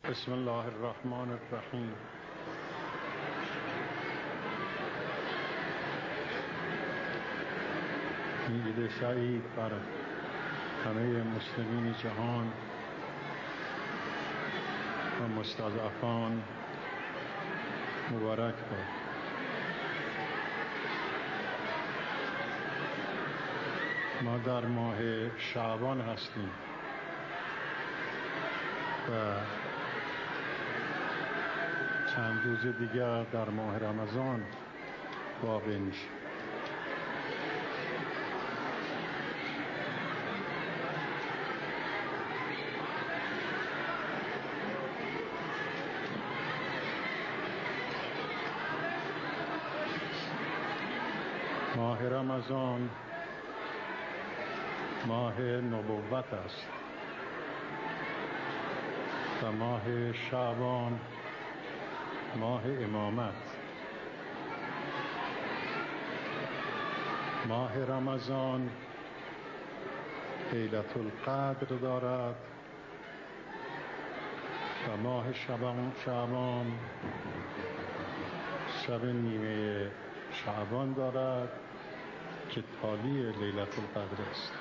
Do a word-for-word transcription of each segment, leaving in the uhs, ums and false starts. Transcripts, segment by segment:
بسم الله الرحمن الرحیم. عید سعید بر همه مسلمین جهان و مستضعفان مبارک باد. ما در ماه شعبان هستیم و چند روز دیگر در ماه رمضان واقع میشه. ماه رمضان ماه نبوت است و ماه شعبان ماه امامت. ماه رمضان لیلة القدر دارد و ماه شعبان شعبان شب نیمه شعبان دارد که تالی لیلة القدر است.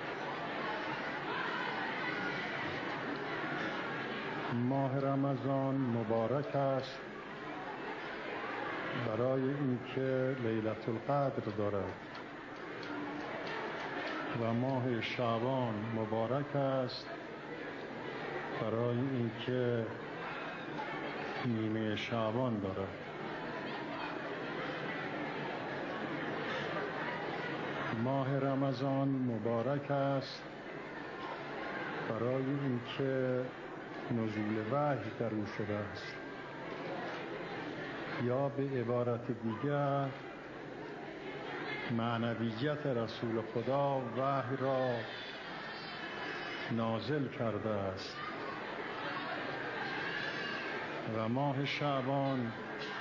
ماه رمضان مبارک است برای اینکه لیلة القدر دارد و ماه شعبان مبارک است برای اینکه نیمه شعبان دارد. ماه رمضان مبارک است برای اینکه نزول وحی در او شده است، یا به عبارت دیگر معنویت رسول خدا وحی را نازل کرده است. و ماه شعبان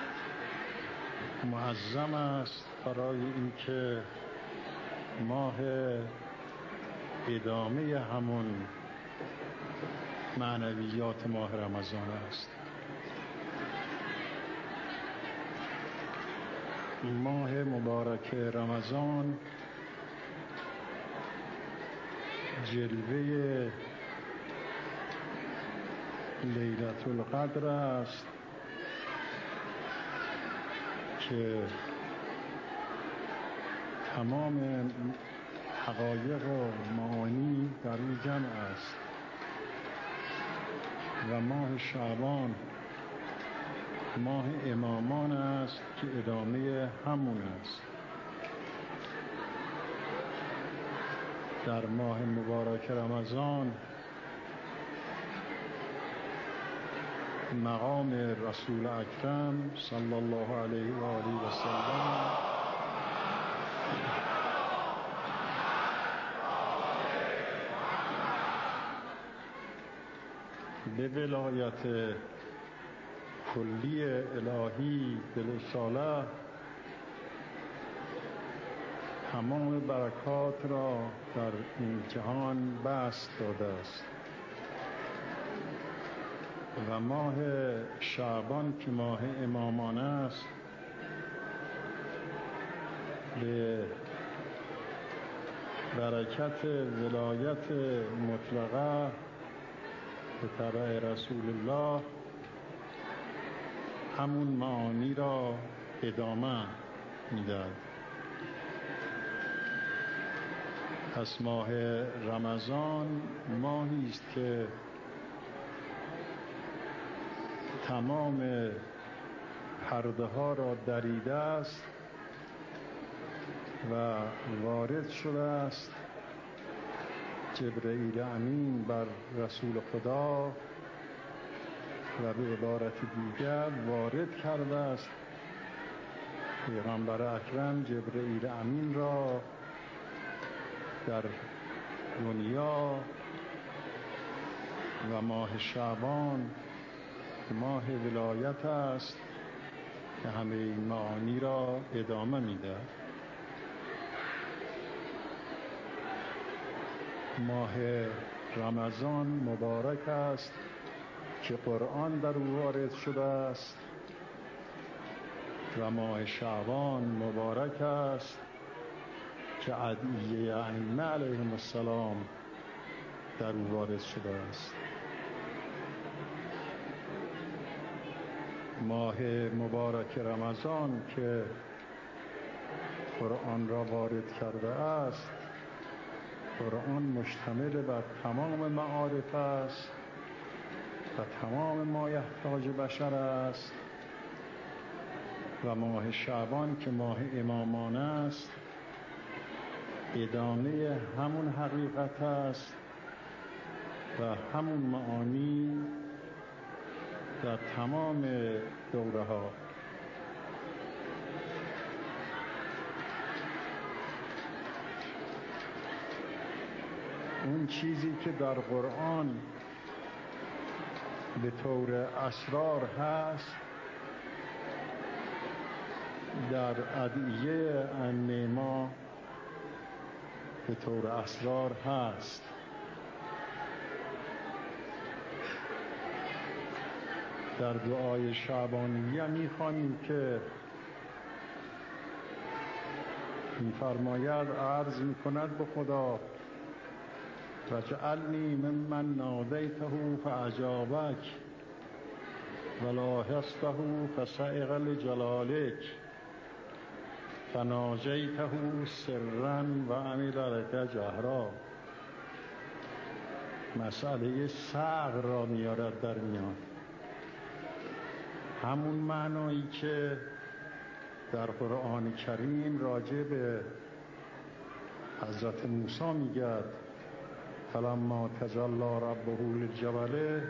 معظم است برای اینکه ماه ادامه همون معنویات ماه رمضان است. ماه مبارک رمضان جلوه لیلة القدر است که تمام حقایق و معانی در او جمع است. و ماه شعبان ماه امامان است که ادامه همون است. در ماه مبارک رمضان مقام رسول اکرم صلی الله علیه و آله و سلم به ولایت کلی الهی بالرساله تمام برکات را در این جهان بسط داده است. و ماه شعبان که ماه امامان است به برکت ولایت مطلقه به تبع رسول الله همون معانی را ادامه میدهد. پس ماه رمضان ماهی است که تمام پرده ها را دریده است و وارد شده است جبرئیل امین بر رسول خدا و به عبارت دیگر وارد کرده است پیغمبر اکرم جبرئیل امین را در دنیا. و ماه شعبان ماه ولایت است که همه این معانی را ادامه میده. ماه رمضان مبارک است که قرآن در او وارد شده است و ماه شعبان مبارک است که ادعیه ائمه علیهم السلام در او وارد شده است. ماه مبارک رمضان که قرآن را وارد کرده است، قرآن مشتمل بر تمام معارف است و تمام ما یحتاج بشر است و ماه شعبان که ماه امامان است ادامه همون حقیقت است و همون معانی در تمام دوره ها. اون چیزی که در قرآن به طور اسرار هست در ادعیه ائمه ما به طور اسرار هست. در دعای شعبانیه می‌خوانیم که می‌فرماید عرض می‌کند به خدا وجعلنی ممن نادیته فاجابک ولاحظته فصعق لجلالک فناجیته سرا و عمل لک جهرا. مسئله صقر را میارد در میان، همون معنایی که در قرآن کریم راجع به حضرت موسی میگد فلما تجلی ربه للجبل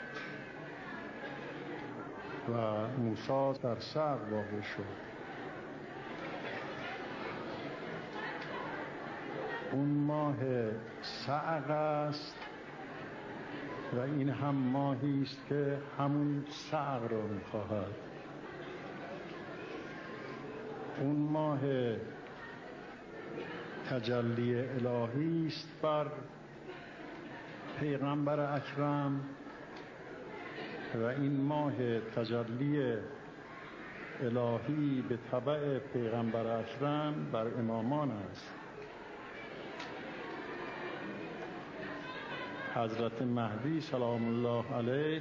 و موسی در صقر واقع شد. اون ماه صقر است و این هم ماهی است که همون صقر را می‌خواهد. اون ماه تجلی الهی است بر پیغمبر اکرم و این ماه تجلی الهی به تبع پیغمبر اکرم بر امامان است. حضرت مهدی سلام الله علیه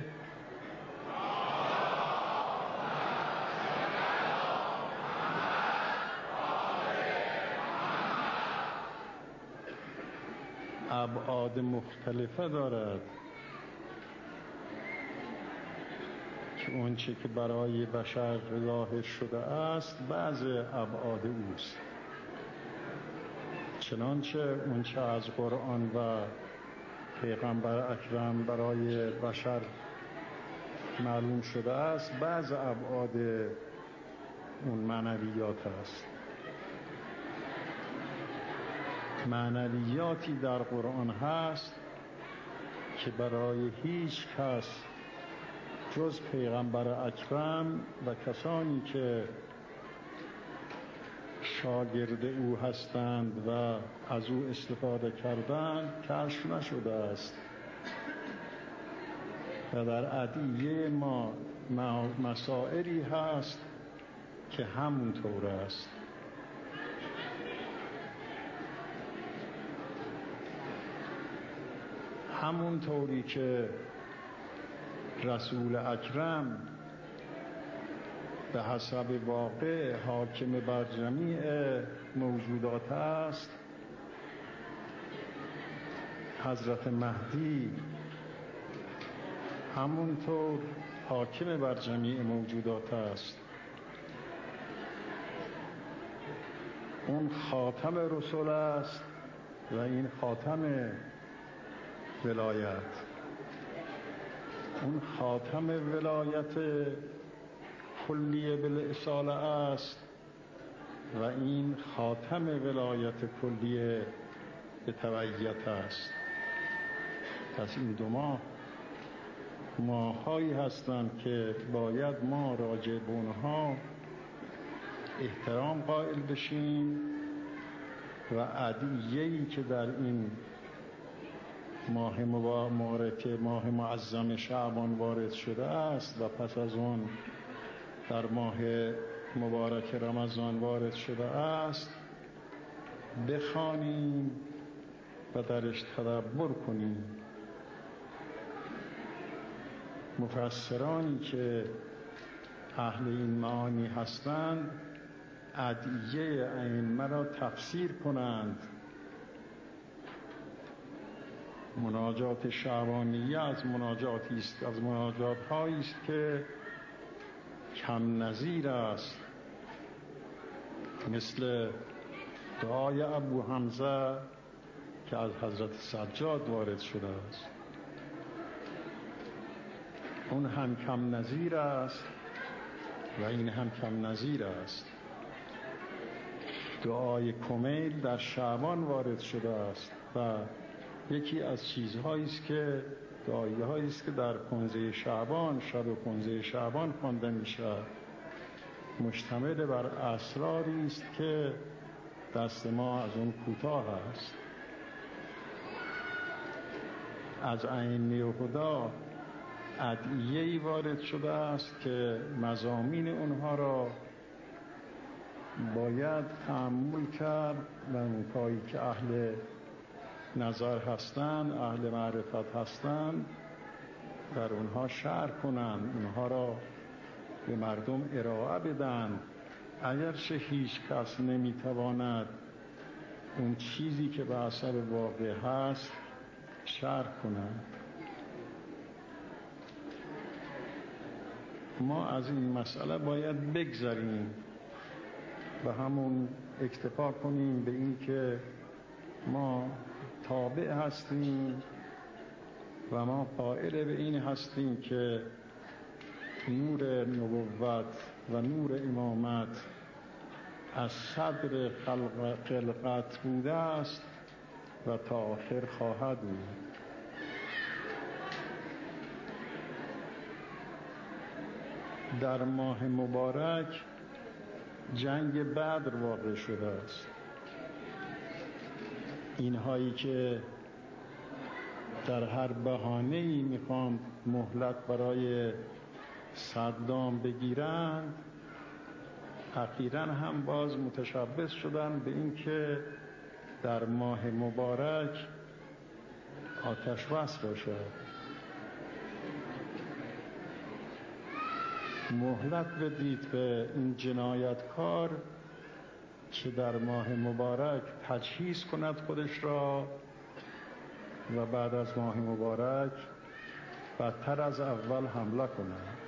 ابعاد مختلفه دارد که اون چه که برای بشر ظاهر شده است بعض ابعاد اوست، چنانچه اون چه از قرآن و پیغمبر اکرم برای بشر معلوم شده است بعض ابعاد اون معنویات است. معنویاتی در قرآن هست که برای هیچ کس جز پیغمبر اکرم و کسانی که شاگرد او هستند و از او استفاده کردند کشف نشده است و در ادعیه ما مسائلی هست که همونطور است. همونطوری که رسول اکرم به حسب واقع حاکم بر جمیع موجودات است، حضرت مهدی همونطور حاکم بر جمیع موجودات است. اون خاتم رسول است و این خاتم ولایت. اون خاتم ولایت کلیه بالاصاله است و این خاتم ولایت کلیه به تبعیت است. پس این دو ماه ماهایی هستند که باید ما راجع به اونها احترام قائل بشیم و ادعیه‌ای که در این ماه مبارک ماه معظم شعبان وارد شده است و پس از اون در ماه مبارک رمضان وارد شده است، بخوانیم و درش تدبر کنیم. مفسرانی که اهل این معانی هستند ادعیه ائمه را تفسیر کنند. مناجات شعبانیه از مناجاتی است از مناجات هایی است که کم نظیر است، مثل دعای ابو حمزه که از حضرت سجاد وارد شده است. اون هم کم نظیر است و این هم کم نظیر است. دعای کمیل در شعبان وارد شده است و یکی از چیزهایی است که دعایه هایی است که در پانزده شعبان، شب پانزده شعبان خوانده می شود. مشتمل بر اسراری است که دست ما از اون کوتاه است. از ائمه خدا ادعیه‌ای وارد شده است که مضامین اونها را باید تأمل کرد و اونهایی که اهل نظر هستند، اهل معرفت هستند، در اونها شرح کنند، اونها را به مردم ارائه بدن. اگرچه هیچ کس نمیتواند اون چیزی که به حسب واقع هست شرح کنند. ما از این مسئله باید بگذریم و همون اکتفا کنیم به این که ما تابع هستیم و ما قائل به این هستیم که نور نبوت و نور امامت از صدر خلقت بوده است و تا آخر خواهد بود. در ماه مبارک جنگ بدر واقع شده است. اینهایی که در هر بهانه‌ای میخوان مهلت برای صدام بگیرند، اخیراً هم باز متشبث شدن به این که در ماه مبارک آتش بس باشد. مهلت بدید به این جنایتکار که در ماه مبارک تجهیز کند خودش را و بعد از ماه مبارک بدتر از اول حمله کند.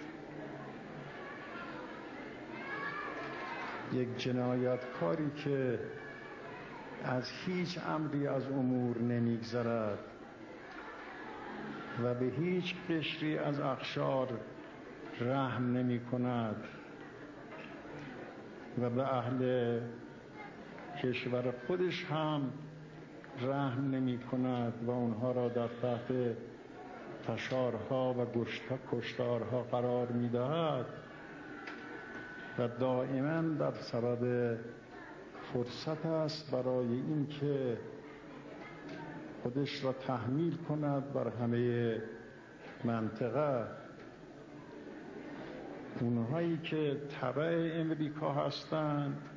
یک جنایتکاری که از هیچ امری از امور نمیگذرد و به هیچ قشری از اقشار رحم نمی کند و به اهل کشور خودش هم رحم نمی کند و اونها را در تحت فشارها و کشتارها قرار می دهد و دائما در سبب فرصت است برای این که خودش را تحمیل کند بر همه منطقه. اونهایی که تبع امریکا هستند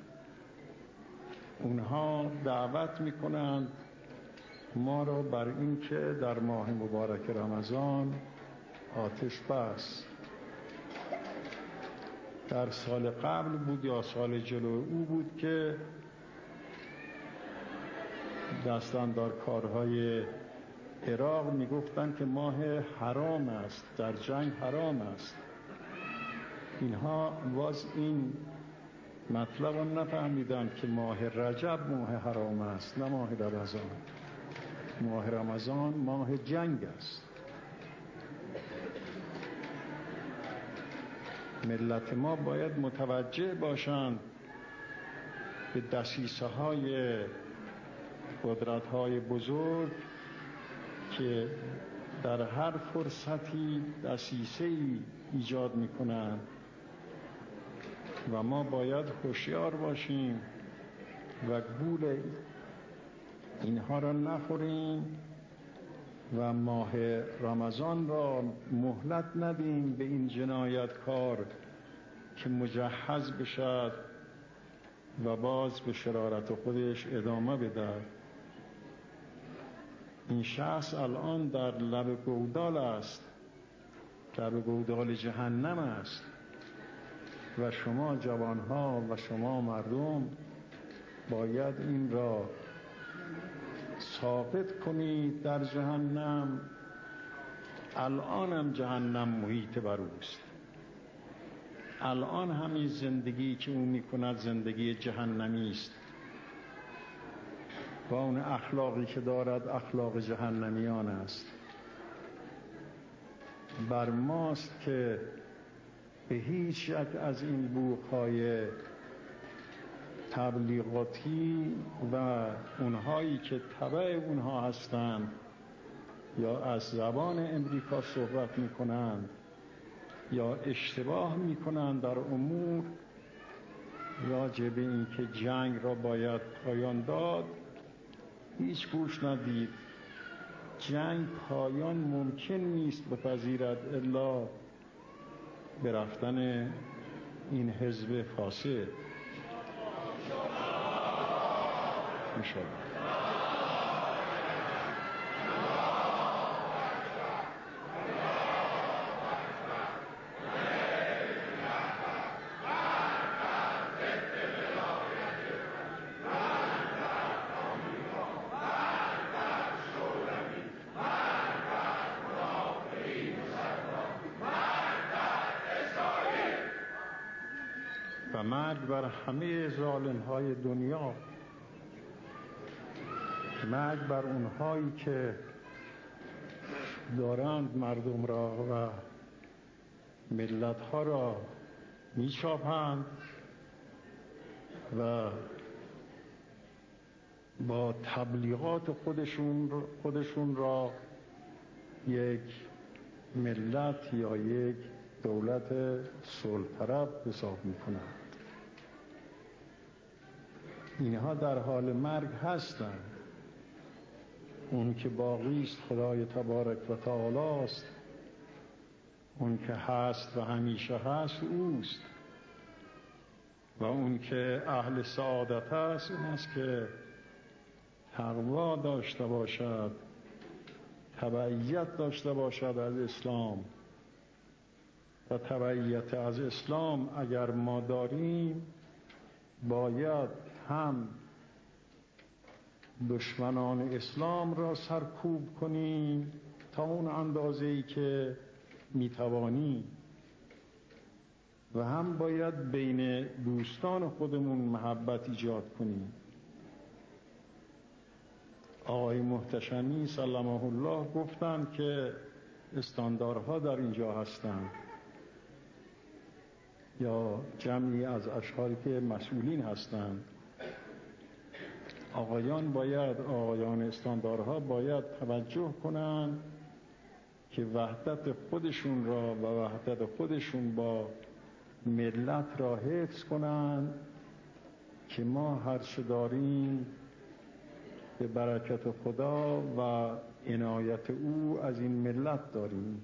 اونها دعوت میکنند ما را بر این که در ماه مبارک رمضان آتش بس. در سال قبل بود یا سال جلو او بود که دستاندار کارهای عراق میگفتند که ماه حرام است، در جنگ حرام است. اینها باز این مطلب رو نفهمیدن که ماه رجب ماه حرام است، نه ماه رمضان. ماه رمضان ماه جنگ است. ملت ما باید متوجه باشند به دسیسه های قدرت های بزرگ که در هر فرصتی دسیسه‌ای ایجاد میکنند و ما باید هوشیار باشیم و گول اینها را نخوریم و ماه رمضان را مهلت ندیم به این جنایتکار که مجهز بشد و باز به شرارت خودش ادامه بده. این شخص الان در لب گودال است، لب گودال جهنم است و شما جوانها و شما مردم باید این را ثابت کنید در جهنم. الان هم جهنم محیط بر اوست، الان همین زندگی که او میکند زندگی جهنمی است و اون اخلاقی که دارد اخلاق جهنمیان است. بر ماست که به هیچ یک از این بوق‌های تبلیغاتی و اونهایی که تبع اونها هستند یا از زبان امریکا صحبت میکنند یا اشتباه میکنند در امور راجع به این که جنگ را باید پایان داد، هیچ گوش ندید. جنگ پایان ممکن نیست بپذیرد الا به رفتن این حزب فاسد. میشه و مرگ بر همه ظالم‌های دنیا، مرگ بر اونهایی که دارند مردم را و ملت‌ها را میچاپند و با تبلیغات خودشون خودشون را یک ملت یا یک دولت صلح طلب حساب میکنند. اینها در حال مرگ هستند. اون که باقی است خدای تبارک و تعالی است، اون که هست و همیشه هست اوست و اون که اهل سعادت است اون است که تقوا داشته باشد، تبعیت داشته باشد از اسلام. و تبعیت از اسلام اگر ما داریم باید هم دشمنان اسلام را سرکوب کنیم تا اون اندازه‌ای که میتوانیم و هم باید بین دوستان خودمون محبت ایجاد کنیم. آقای محتشمی سلمه الله گفتند که استاندارها در اینجا هستند یا جمعی از اشخاصی که مسئولین هستند. آقایان باید آقایان استاندارها باید توجه کنند که وحدت خودشون را و وحدت خودشون با ملت را حفظ کنند که ما هر چه داریم به برکت خدا و عنایت او از این ملت داریم.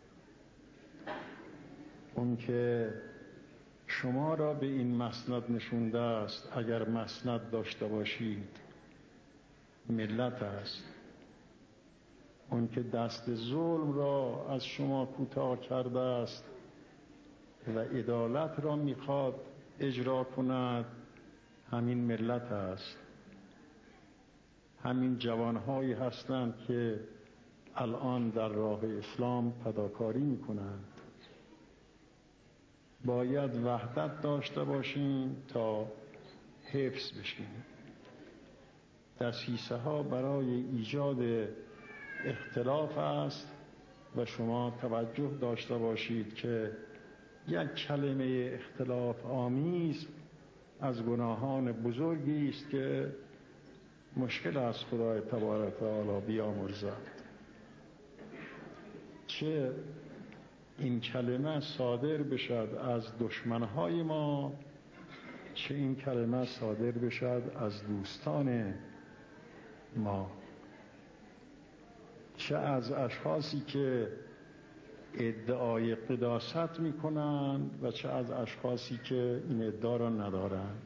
اون که شما را به این مسند نشونده است، اگر مسند داشته باشید ملت است. اون که دست ظلم را از شما کوتاه کرده است و عدالت را میخواد اجرا کند همین ملت است. همین جوانهایی هستند که الان در راه اسلام فداکاری میکنند. باید وحدت داشته باشیم تا حفظ بشیم. دسیسه ها برای ایجاد اختلاف است و شما توجه داشته باشید که یک کلمه اختلاف آمیز از گناهان بزرگی است که مشکل از خدای تبارک و تعالی بیامرزد. چه این کلمه صادر بشد از دشمنهای ما، چه این کلمه صادر بشد از دوستان ما. چه از اشخاصی که ادعای قداست میکنند و چه از اشخاصی که این ادعا را ندارند.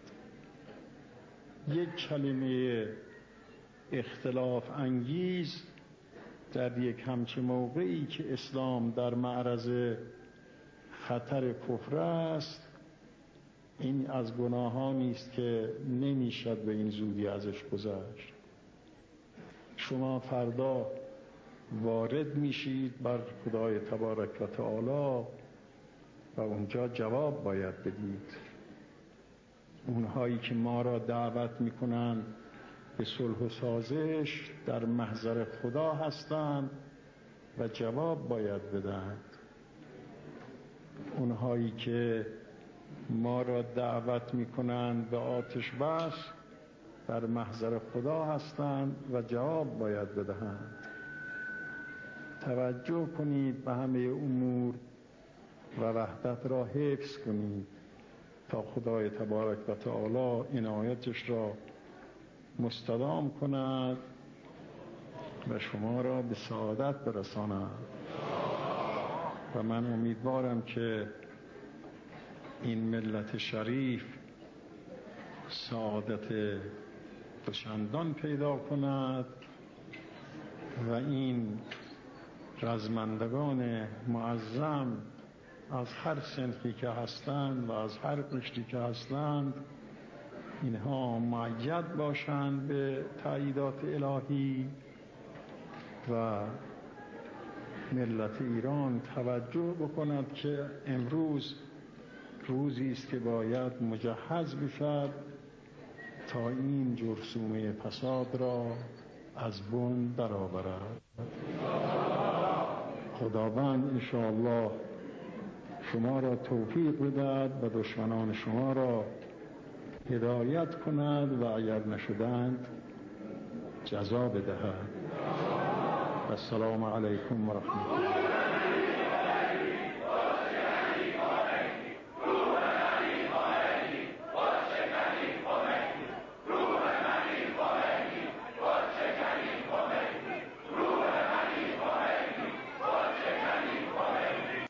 یک کلمه اختلاف انگیز در یک همچه موقعی که اسلام در معرض خطر کفر است، این از گناهانی است که نمیشد به این زودی ازش گذشت. شما فردا وارد میشید بر خدای تبارک و تعالی و اونجا جواب باید بدید. اونهایی که ما را دعوت میکنند به صلح و سازش در محضر خدا هستند و جواب باید بدهند. اونهایی که ما را دعوت میکنند به آتش بس در محضر خدا هستند و جواب باید بدهند. توجه کنید به همه امور و وحدت را حفظ کنید تا خدای تبارک و تعالی عنایتش را مستدام کند و شما را به سعادت برساند. و من امیدوارم که این ملت شریف سعادت دوچندان پیدا کند و این رزمندگان معظم از هر صنفی که هستند و از هر قشری که هستند، اینها مؤید باشند به تأییدات الهی و ملت ایران توجه بکند که امروز روزی است که باید مجهز بشد تا این جرثومه فساد را از بن درآورد. خداوند انشاءالله شما را توفیق بدهد و دشمنان شما را هدایت کند و اگر نشدند جزا بدهد. السلام علیکم و رحمت الله.